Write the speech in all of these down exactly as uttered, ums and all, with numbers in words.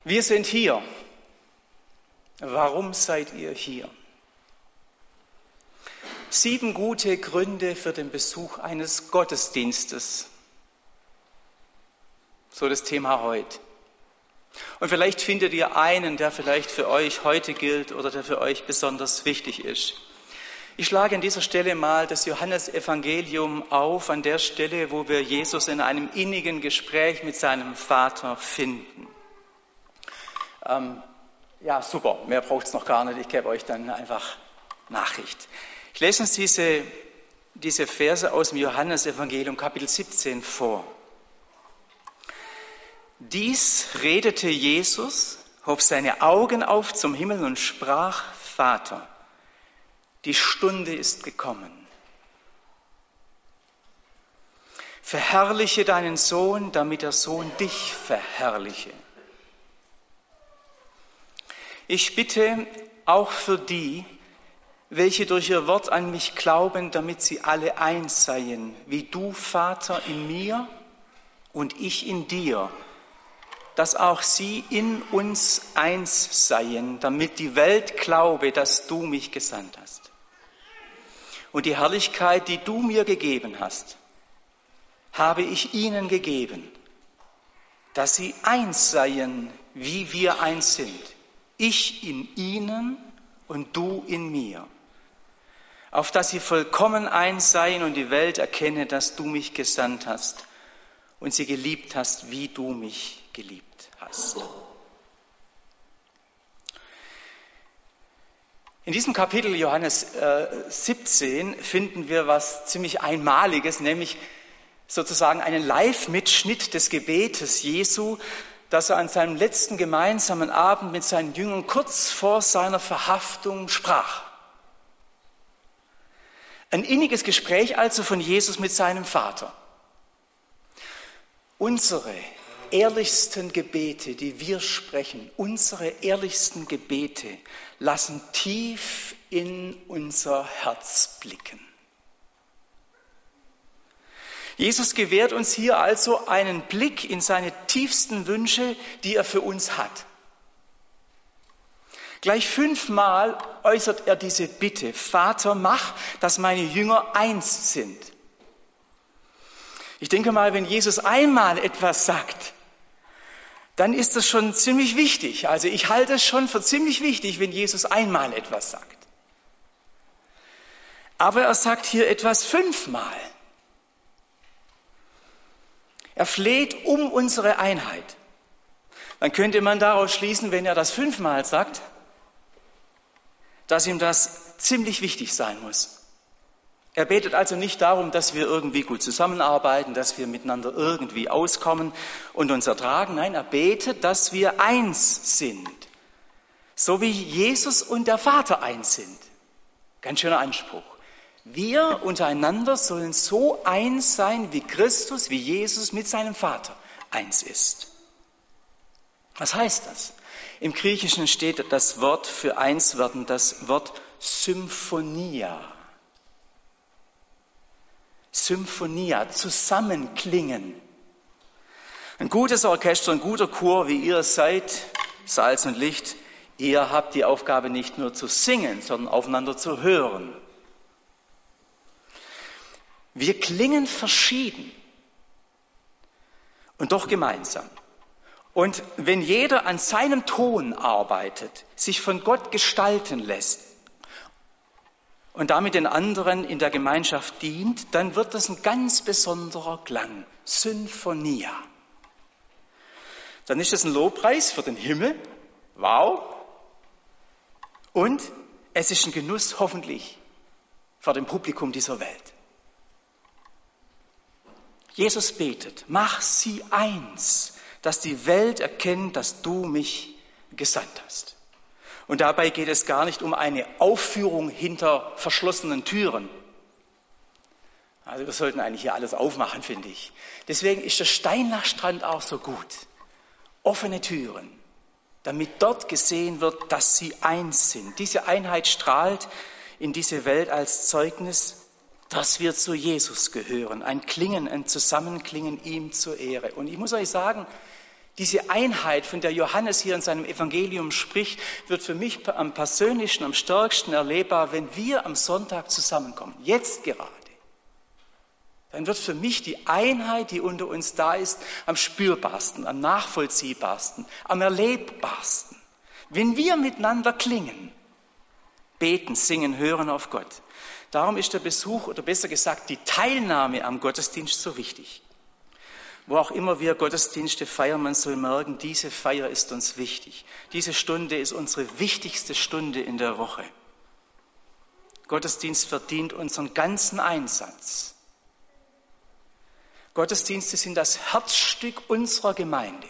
Wir sind hier. Warum seid ihr hier? Sieben gute Gründe für den Besuch eines Gottesdienstes. So das Thema heute. Und vielleicht findet ihr einen, der vielleicht für euch heute gilt oder der für euch besonders wichtig ist. Ich schlage an dieser Stelle mal das Johannesevangelium auf, an der Stelle, wo wir Jesus in einem innigen Gespräch mit seinem Vater finden. Ähm, ja, super, mehr braucht es noch gar nicht, ich gebe euch dann einfach Nachricht. Ich lese uns diese, diese Verse aus dem Johannesevangelium, Kapitel siebzehn, vor. Dies redete Jesus, hob seine Augen auf zum Himmel und sprach: Vater, die Stunde ist gekommen. Verherrliche deinen Sohn, damit der Sohn dich verherrliche. Ich bitte auch für die, welche durch ihr Wort an mich glauben, damit sie alle eins seien, wie du, Vater, in mir und ich in dir, dass auch sie in uns eins seien, damit die Welt glaube, dass du mich gesandt hast. Und die Herrlichkeit, die du mir gegeben hast, habe ich ihnen gegeben, dass sie eins seien, wie wir eins sind. Ich in ihnen und du in mir. Auf dass sie vollkommen eins seien und die Welt erkenne, dass du mich gesandt hast und sie geliebt hast, wie du mich geliebt hast. In diesem Kapitel Johannes äh, siebzehn finden wir was ziemlich Einmaliges, nämlich sozusagen einen Live-Mitschnitt des Gebetes Jesu, das er an seinem letzten gemeinsamen Abend mit seinen Jüngern kurz vor seiner Verhaftung sprach. Ein inniges Gespräch also von Jesus mit seinem Vater. Unsere ehrlichsten Gebete, die wir sprechen, unsere ehrlichsten Gebete lassen tief in unser Herz blicken. Jesus gewährt uns hier also einen Blick in seine tiefsten Wünsche, die er für uns hat. Gleich fünfmal äußert er diese Bitte: Vater, mach, dass meine Jünger eins sind. Ich denke mal, wenn Jesus einmal etwas sagt, dann ist das schon ziemlich wichtig. Also ich halte es schon für ziemlich wichtig, wenn Jesus einmal etwas sagt. Aber er sagt hier etwas fünfmal. Er fleht um unsere Einheit. Dann könnte man daraus schließen, wenn er das fünfmal sagt, dass ihm das ziemlich wichtig sein muss. Er betet also nicht darum, dass wir irgendwie gut zusammenarbeiten, dass wir miteinander irgendwie auskommen und uns ertragen. Nein, er betet, dass wir eins sind. So wie Jesus und der Vater eins sind. Ganz schöner Anspruch. Wir untereinander sollen so eins sein, wie Christus, wie Jesus mit seinem Vater eins ist. Was heißt das? Im Griechischen steht das Wort für eins werden, das Wort Symphonia. Symphonia, zusammenklingen. Ein gutes Orchester, ein guter Chor, wie ihr seid, Salz und Licht, ihr habt die Aufgabe nicht nur zu singen, sondern aufeinander zu hören. Wir klingen verschieden und doch gemeinsam. Und wenn jeder an seinem Ton arbeitet, sich von Gott gestalten lässt und damit den anderen in der Gemeinschaft dient, dann wird das ein ganz besonderer Klang, Symphonia. Dann ist es ein Lobpreis für den Himmel, wow, und es ist ein Genuss hoffentlich vor dem Publikum dieser Welt. Jesus betet, mach sie eins, dass die Welt erkennt, dass du mich gesandt hast. Und dabei geht es gar nicht um eine Aufführung hinter verschlossenen Türen. Also wir sollten eigentlich hier alles aufmachen, finde ich. Deswegen ist der Steinachstrand auch so gut. Offene Türen, damit dort gesehen wird, dass sie eins sind. Diese Einheit strahlt in diese Welt als Zeugnis, dass wir zu Jesus gehören. Ein Klingen, ein Zusammenklingen ihm zur Ehre. Und ich muss euch sagen, Diese Einheit, von der Johannes hier in seinem Evangelium spricht, wird für mich am persönlichsten, am stärksten erlebbar, wenn wir am Sonntag zusammenkommen, jetzt gerade. Dann wird für mich die Einheit, die unter uns da ist, am spürbarsten, am nachvollziehbarsten, am erlebbarsten. Wenn wir miteinander klingen, beten, singen, hören auf Gott. Darum ist der Besuch, oder besser gesagt die Teilnahme am Gottesdienst so wichtig. Wo auch immer wir Gottesdienste feiern, man soll merken, diese Feier ist uns wichtig. Diese Stunde ist unsere wichtigste Stunde in der Woche. Gottesdienst verdient unseren ganzen Einsatz. Gottesdienste sind das Herzstück unserer Gemeinde.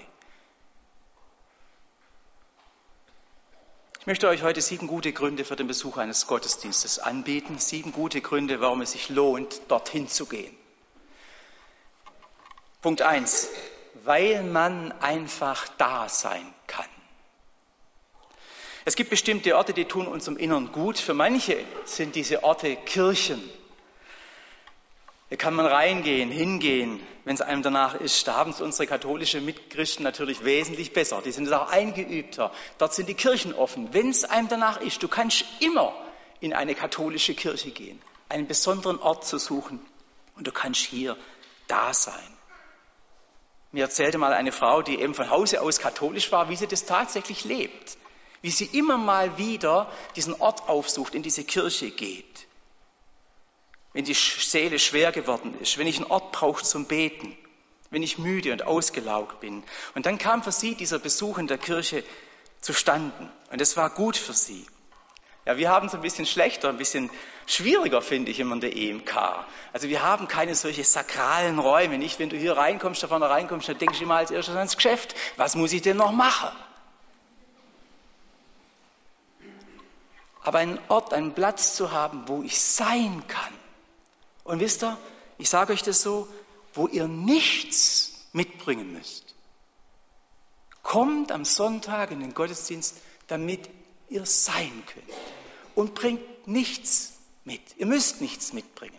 Ich möchte euch heute sieben gute Gründe für den Besuch eines Gottesdienstes anbieten. Sieben gute Gründe, warum es sich lohnt, dorthin zu gehen. Punkt eins, weil man einfach da sein kann. Es gibt bestimmte Orte, die tun unserem Innern gut. Für manche sind diese Orte Kirchen. Da kann man reingehen, hingehen, wenn es einem danach ist. Da haben es unsere katholischen Mitchristen natürlich wesentlich besser. Die sind auch eingeübter. Dort sind die Kirchen offen, wenn es einem danach ist. Du kannst immer in eine katholische Kirche gehen, einen besonderen Ort zu suchen. Und du kannst hier da sein. Mir erzählte mal eine Frau, die eben von Hause aus katholisch war, wie sie das tatsächlich lebt. Wie sie immer mal wieder diesen Ort aufsucht, in diese Kirche geht. Wenn die Seele schwer geworden ist, wenn ich einen Ort brauche zum Beten, wenn ich müde und ausgelaugt bin. Und dann kam für sie dieser Besuch in der Kirche zustande. Und es war gut für sie. Ja, wir haben es ein bisschen schlechter, ein bisschen schwieriger, finde ich, immer in der E M K. Also wir haben keine solche sakralen Räume. Nicht, wenn du hier reinkommst, da vorne reinkommst, dann denkst du immer als erstes ans Geschäft. Was muss ich denn noch machen? Aber einen Ort, einen Platz zu haben, wo ich sein kann. Und wisst ihr, ich sage euch das so, wo ihr nichts mitbringen müsst. Kommt am Sonntag in den Gottesdienst, damit ihr sein könnt. Und bringt nichts mit. Ihr müsst nichts mitbringen.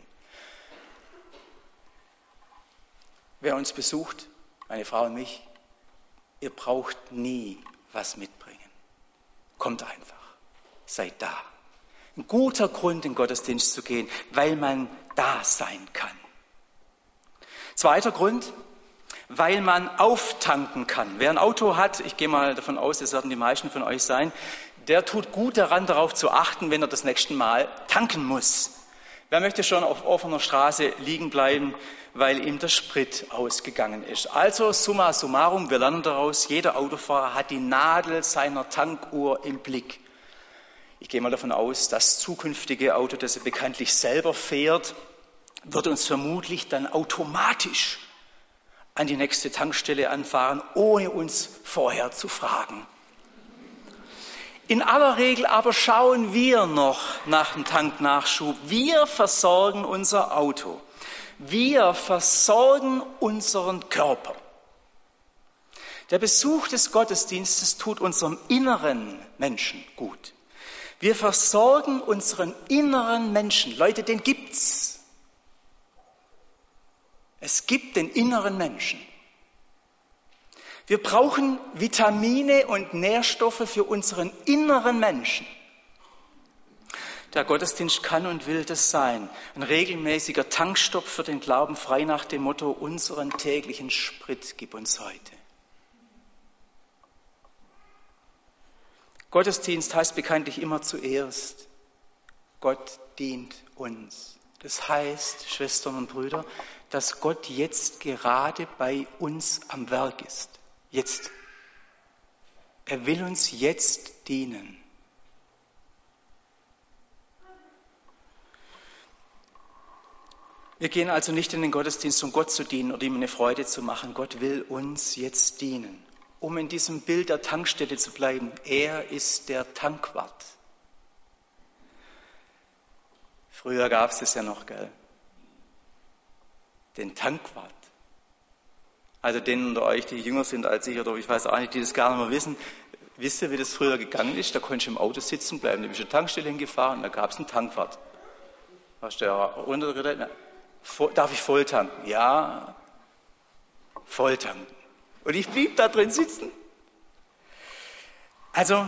Wer uns besucht, meine Frau und mich, ihr braucht nie was mitbringen. Kommt einfach. Seid da. Ein guter Grund, in den Gottesdienst zu gehen, weil man da sein kann. Zweiter Grund, weil man auftanken kann. Wer ein Auto hat, ich gehe mal davon aus, das werden die meisten von euch sein, der tut gut daran, darauf zu achten, wenn er das nächste Mal tanken muss. Wer möchte schon auf offener Straße liegen bleiben, weil ihm der Sprit ausgegangen ist? Also summa summarum, wir lernen daraus, jeder Autofahrer hat die Nadel seiner Tankuhr im Blick. Ich gehe mal davon aus, das zukünftige Auto, das er bekanntlich selber fährt, wird uns vermutlich dann automatisch an die nächste Tankstelle anfahren, ohne uns vorher zu fragen. In aller Regel aber schauen wir noch nach dem Tanknachschub. Wir versorgen unser Auto. Wir versorgen unseren Körper. Der Besuch des Gottesdienstes tut unserem inneren Menschen gut. Wir versorgen unseren inneren Menschen. Leute, den gibt's. Es gibt den inneren Menschen. Wir brauchen Vitamine und Nährstoffe für unseren inneren Menschen. Der Gottesdienst kann und will das sein. Ein regelmäßiger Tankstopp für den Glauben, frei nach dem Motto, unseren täglichen Sprit gib uns heute. Gottesdienst heißt bekanntlich immer zuerst, Gott dient uns. Das heißt, Schwestern und Brüder, dass Gott jetzt gerade bei uns am Werk ist. Jetzt. Er will uns jetzt dienen. Wir gehen also nicht in den Gottesdienst, um Gott zu dienen oder ihm eine Freude zu machen. Gott will uns jetzt dienen. Um in diesem Bild der Tankstelle zu bleiben, er ist der Tankwart. Früher gab es das ja noch, gell? Den Tankwart. Also denen unter euch, die jünger sind als ich, oder ich weiß auch nicht, die das gar nicht mehr wissen, wisst ihr, wie das früher gegangen ist? Da konntest du im Auto sitzen bleiben, da bist du zur Tankstelle hingefahren und da gab es einen Tankwart. Hast du ja runtergeredet? Darf ich voll tanken? Ja, voll tanken. Und ich blieb da drin sitzen. Also,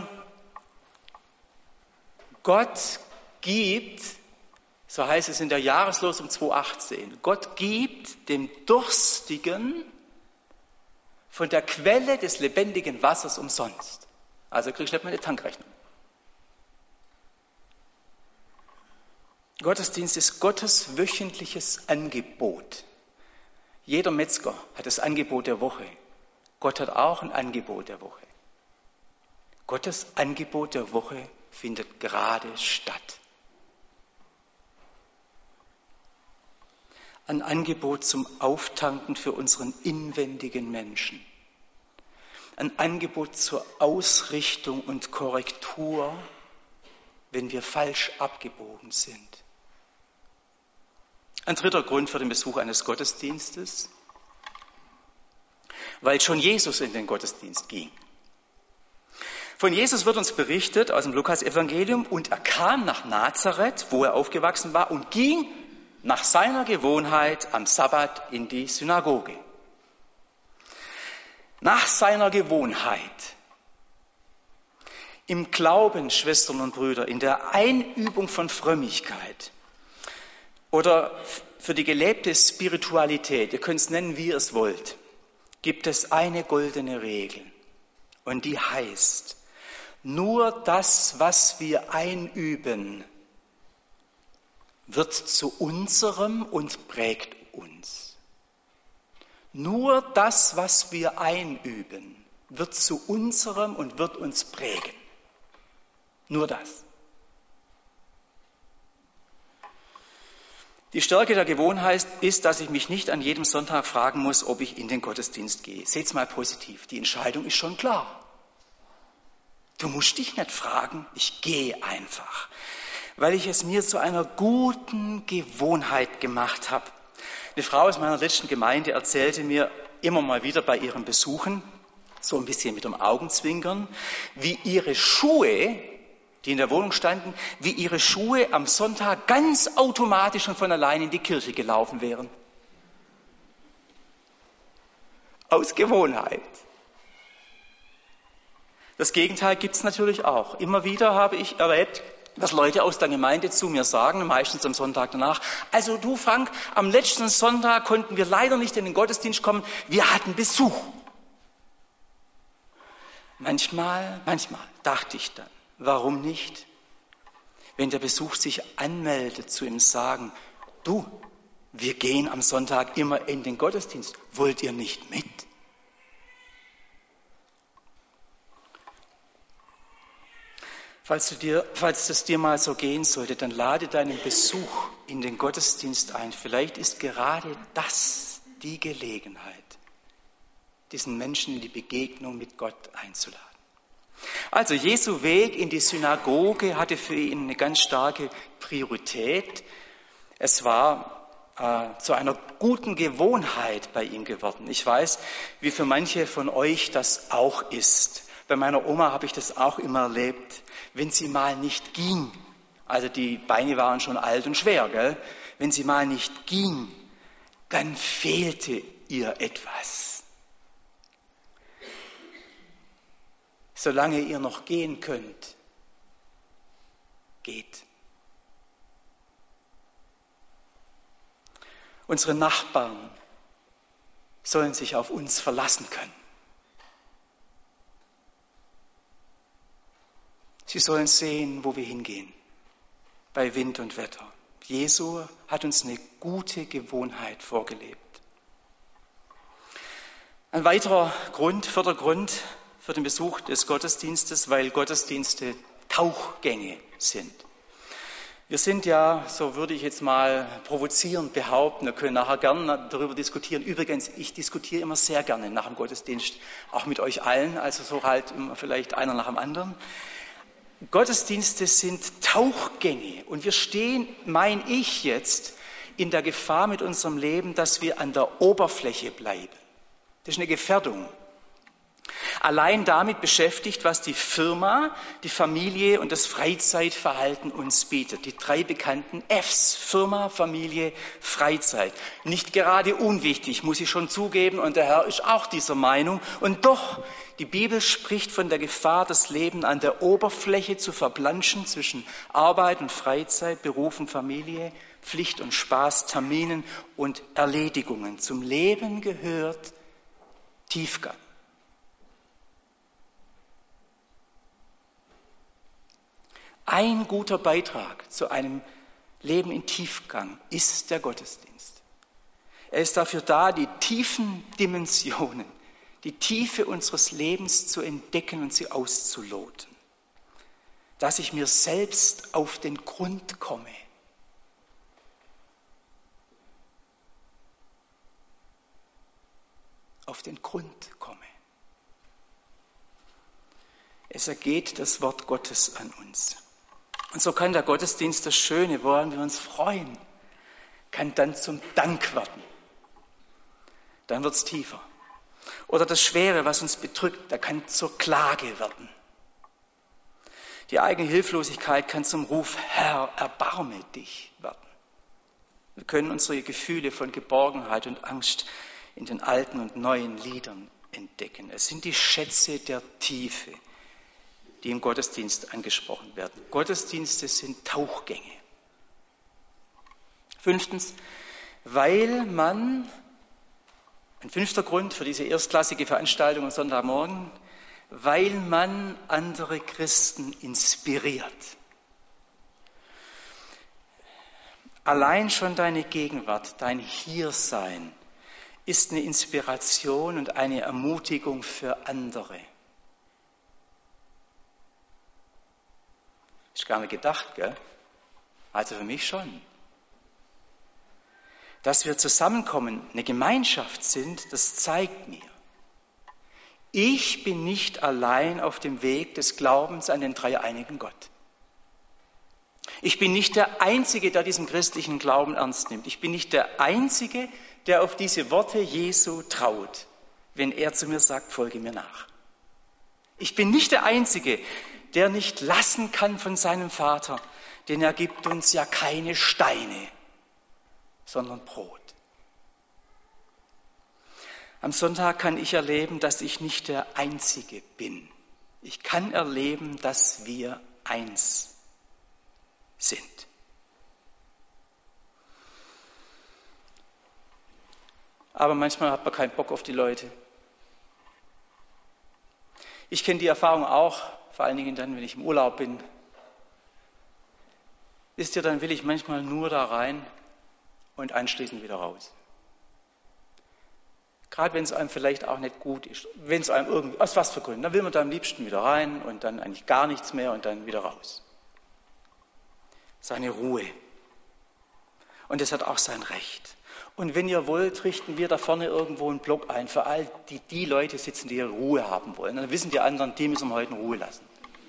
Gott gibt, so heißt es in der Jahreslosung zweitausendachtzehn, Gott gibt dem Durstigen von der Quelle des lebendigen Wassers umsonst. Also kriegst du nicht mal eine Tankrechnung. Gottesdienst ist Gottes wöchentliches Angebot. Jeder Metzger hat das Angebot der Woche. Gott hat auch ein Angebot der Woche. Gottes Angebot der Woche findet gerade statt. Ein Angebot zum Auftanken für unseren inwendigen Menschen. Ein Angebot zur Ausrichtung und Korrektur, wenn wir falsch abgebogen sind. Ein dritter Grund für den Besuch eines Gottesdienstes, weil schon Jesus in den Gottesdienst ging. Von Jesus wird uns berichtet aus dem Lukas-Evangelium, und er kam nach Nazareth, wo er aufgewachsen war, und ging nach seiner Gewohnheit am Sabbat in die Synagoge. Nach seiner Gewohnheit. Im Glauben, Schwestern und Brüder, in der Einübung von Frömmigkeit oder für die gelebte Spiritualität, ihr könnt es nennen, wie ihr es wollt, gibt es eine goldene Regel. Und die heißt, nur das, was wir einüben, wird zu unserem und prägt uns. Nur das, was wir einüben, wird zu unserem und wird uns prägen. Nur das. Die Stärke der Gewohnheit ist, dass ich mich nicht an jedem Sonntag fragen muss, ob ich in den Gottesdienst gehe. Seht's mal positiv, die Entscheidung ist schon klar. Du musst dich nicht fragen, ich gehe einfach, weil ich es mir zu einer guten Gewohnheit gemacht habe. Eine Frau aus meiner letzten Gemeinde erzählte mir immer mal wieder bei ihren Besuchen, so ein bisschen mit dem Augenzwinkern, wie ihre Schuhe, die in der Wohnung standen, wie ihre Schuhe am Sonntag ganz automatisch und von allein in die Kirche gelaufen wären. Aus Gewohnheit. Das Gegenteil gibt es natürlich auch. Immer wieder habe ich erlebt, dass Leute aus der Gemeinde zu mir sagen, meistens am Sonntag danach, also du Frank, am letzten Sonntag konnten wir leider nicht in den Gottesdienst kommen, wir hatten Besuch. Manchmal, manchmal dachte ich dann, warum nicht? Wenn der Besuch sich anmeldet, zu ihm sagen, du, wir gehen am Sonntag immer in den Gottesdienst, wollt ihr nicht mit? Falls, du dir, falls es dir mal so gehen sollte, dann lade deinen Besuch in den Gottesdienst ein. Vielleicht ist gerade das die Gelegenheit, diesen Menschen in die Begegnung mit Gott einzuladen. Also Jesu Weg in die Synagoge hatte für ihn eine ganz starke Priorität. Es war äh, zu einer guten Gewohnheit bei ihm geworden. Ich weiß, wie für manche von euch das auch ist. Bei meiner Oma habe ich das auch immer erlebt, wenn sie mal nicht ging. Also die Beine waren schon alt und schwer, gell? Wenn sie mal nicht ging, dann fehlte ihr etwas. Solange ihr noch gehen könnt, geht. Unsere Nachbarn sollen sich auf uns verlassen können. Sie sollen sehen, wo wir hingehen, bei Wind und Wetter. Jesu hat uns eine gute Gewohnheit vorgelebt. Ein weiterer Grund, vierter Grund für den Besuch des Gottesdienstes, weil Gottesdienste Tauchgänge sind. Wir sind ja, so würde ich jetzt mal provozierend behaupten, wir können nachher gerne darüber diskutieren. Übrigens, ich diskutiere immer sehr gerne nach dem Gottesdienst, auch mit euch allen, also so halt immer vielleicht einer nach dem anderen. Gottesdienste sind Tauchgänge und wir stehen, mein ich jetzt, in der Gefahr mit unserem Leben, dass wir an der Oberfläche bleiben. Das ist eine Gefährdung. allein damit beschäftigt, was die Firma, die Familie und das Freizeitverhalten uns bietet. Die drei bekannten Fs: Firma, Familie, Freizeit. Nicht gerade unwichtig, muss ich schon zugeben, und der Herr ist auch dieser Meinung. Und doch, die Bibel spricht von der Gefahr, das Leben an der Oberfläche zu verblanschen zwischen Arbeit und Freizeit, Beruf und Familie, Pflicht und Spaß, Terminen und Erledigungen. Zum Leben gehört Tiefgang. Ein guter Beitrag zu einem Leben in Tiefgang ist der Gottesdienst. Er ist dafür da, die tiefen Dimensionen, die Tiefe unseres Lebens zu entdecken und sie auszuloten. Dass ich mir selbst auf den Grund komme. Auf den Grund komme. Es ergeht das Wort Gottes an uns. Und so kann der Gottesdienst, das Schöne, woran wir uns freuen, kann dann zum Dank werden. Dann wird es tiefer. Oder das Schwere, was uns bedrückt, da kann zur Klage werden. Die eigene Hilflosigkeit kann zum Ruf: Herr, erbarme dich werden. Wir können unsere Gefühle von Geborgenheit und Angst in den alten und neuen Liedern entdecken. Es sind die Schätze der Tiefe, die im Gottesdienst angesprochen werden. Gottesdienste sind Tauchgänge. Fünftens, weil man, ein fünfter Grund für diese erstklassige Veranstaltung am Sonntagmorgen, weil man andere Christen inspiriert. Allein schon deine Gegenwart, dein Hiersein ist eine Inspiration und eine Ermutigung für andere. Ist gar nicht gedacht, gell? Also für mich schon. Dass wir zusammenkommen, eine Gemeinschaft sind, das zeigt mir: Ich bin nicht allein auf dem Weg des Glaubens an den dreieinigen Gott. Ich bin nicht der Einzige, der diesen christlichen Glauben ernst nimmt. Ich bin nicht der Einzige, der auf diese Worte Jesu traut, wenn er zu mir sagt: Folge mir nach. Ich bin nicht der Einzige, der nicht lassen kann von seinem Vater, denn er gibt uns ja keine Steine, sondern Brot. Am Sonntag kann ich erleben, dass ich nicht der Einzige bin. Ich kann erleben, dass wir eins sind. Aber manchmal hat man keinen Bock auf die Leute. Ich kenne die Erfahrung auch, vor allen Dingen dann, wenn ich im Urlaub bin. Wisst ihr, dann will ich manchmal nur da rein und anschließend wieder raus. Gerade wenn es einem vielleicht auch nicht gut ist, wenn es einem irgendwie, aus was für Gründen, dann will man da am liebsten wieder rein und dann eigentlich gar nichts mehr und dann wieder raus. Seine Ruhe. Und es hat auch sein Recht. Und wenn ihr wollt, richten wir da vorne irgendwo einen Block ein für all die, die Leute sitzen, die ihre Ruhe haben wollen. Dann wissen die anderen, die müssen wir heute in Ruhe lassen.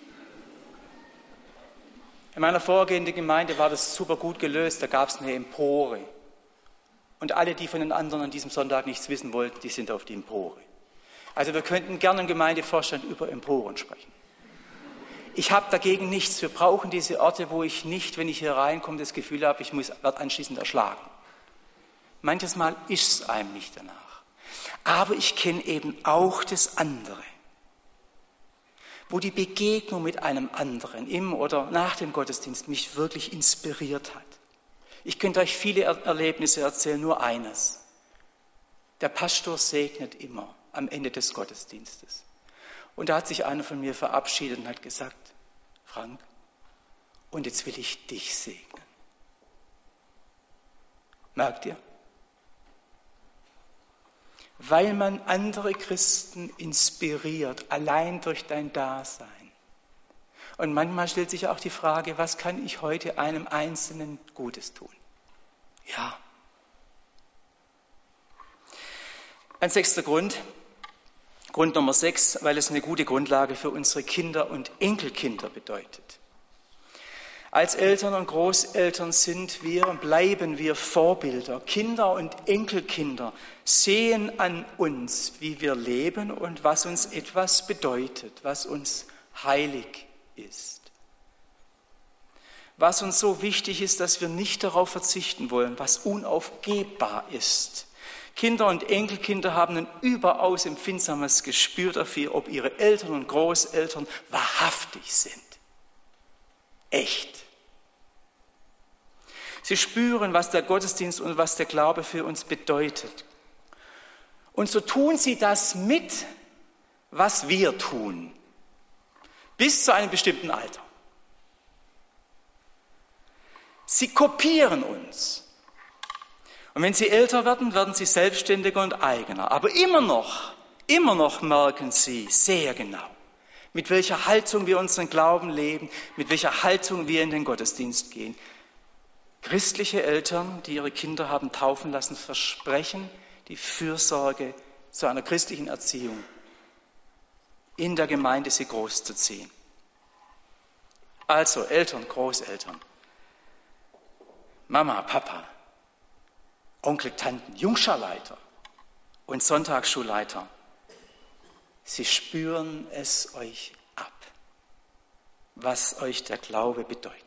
In meiner vorgehenden Gemeinde war das super gut gelöst. Da gab es eine Empore. Und alle, die von den anderen an diesem Sonntag nichts wissen wollten, die sind auf die Empore. Also wir könnten gerne im Gemeindevorstand über Emporen sprechen. Ich habe dagegen nichts. Wir brauchen diese Orte, wo ich nicht, wenn ich hier reinkomme, das Gefühl habe, ich muss, werde anschließend erschlagen. Manches Mal ist es einem nicht danach. Aber ich kenne eben auch das andere, wo die Begegnung mit einem anderen im oder nach dem Gottesdienst mich wirklich inspiriert hat. Ich könnte euch viele er- Erlebnisse erzählen, nur eines. Der Pastor segnet immer am Ende des Gottesdienstes. Und da hat sich einer von mir verabschiedet und hat gesagt: Frank, und jetzt will ich dich segnen. Merkt ihr? Weil man andere Christen inspiriert, allein durch dein Dasein. Und manchmal stellt sich auch die Frage, was kann ich heute einem Einzelnen Gutes tun? Ja. Ein sechster Grund, Grund Nummer sechs, weil es eine gute Grundlage für unsere Kinder und Enkelkinder bedeutet. Als Eltern und Großeltern sind wir, bleiben wir Vorbilder. Kinder und Enkelkinder sehen an uns, wie wir leben und was uns etwas bedeutet, was uns heilig ist. Was uns so wichtig ist, dass wir nicht darauf verzichten wollen, was unaufgebbar ist. Kinder und Enkelkinder haben ein überaus empfindsames Gespür dafür, ob ihre Eltern und Großeltern wahrhaftig sind. Echt. Sie spüren, was der Gottesdienst und was der Glaube für uns bedeutet. Und so tun sie das mit, was wir tun, bis zu einem bestimmten Alter. Sie kopieren uns. Und wenn sie älter werden, werden sie selbstständiger und eigener. Aber immer noch, immer noch merken sie sehr genau, mit welcher Haltung wir unseren Glauben leben, mit welcher Haltung wir in den Gottesdienst gehen. Christliche Eltern, die ihre Kinder haben taufen lassen, versprechen die Fürsorge zu einer christlichen Erziehung, in der Gemeinde sie großzuziehen. Also Eltern, Großeltern, Mama, Papa, Onkel, Tanten, Jungscharleiter und Sonntagsschulleiter, sie spüren es euch ab, was euch der Glaube bedeutet.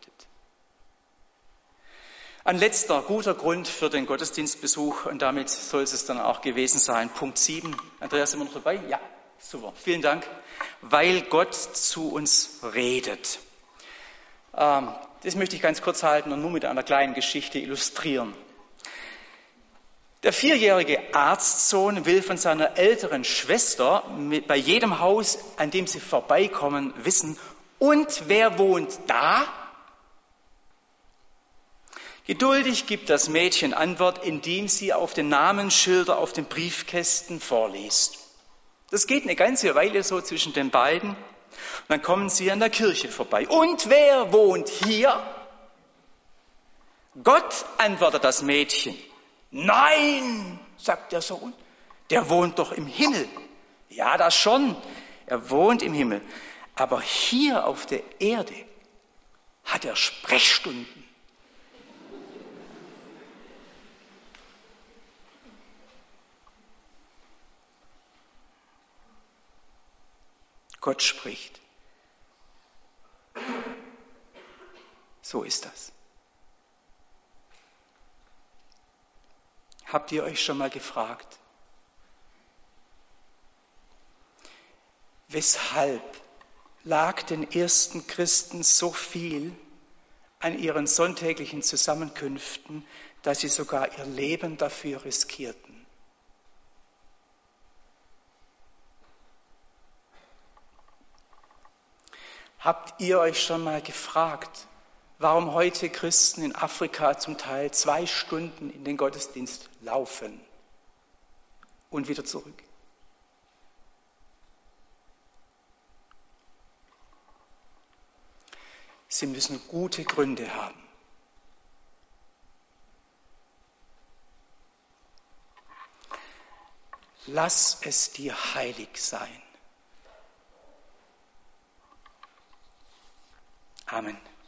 Ein letzter guter Grund für den Gottesdienstbesuch, und damit soll es dann auch gewesen sein, Punkt sieben. Andreas, sind wir noch dabei? Ja, super, vielen Dank. Weil Gott zu uns redet. Ähm, das möchte ich ganz kurz halten und nur mit einer kleinen Geschichte illustrieren. Der vierjährige Arztsohn will von seiner älteren Schwester mit, bei jedem Haus, an dem sie vorbeikommen, wissen, und wer wohnt da? Geduldig gibt das Mädchen Antwort, indem sie auf den Namensschilder auf den Briefkästen vorliest. Das geht eine ganze Weile so zwischen den beiden. Und dann kommen sie an der Kirche vorbei. Und wer wohnt hier? Gott, antwortet das Mädchen. Nein, sagt der Sohn, der wohnt doch im Himmel. Ja, das schon, er wohnt im Himmel. Aber hier auf der Erde hat er Sprechstunden. Gott spricht. So ist das. Habt ihr euch schon mal gefragt, weshalb lag den ersten Christen so viel an ihren sonntäglichen Zusammenkünften, dass sie sogar ihr Leben dafür riskierten? Habt ihr euch schon mal gefragt, warum heute Christen in Afrika zum Teil zwei Stunden in den Gottesdienst laufen und wieder zurück? Sie müssen gute Gründe haben. Lass es dir heilig sein. Amen.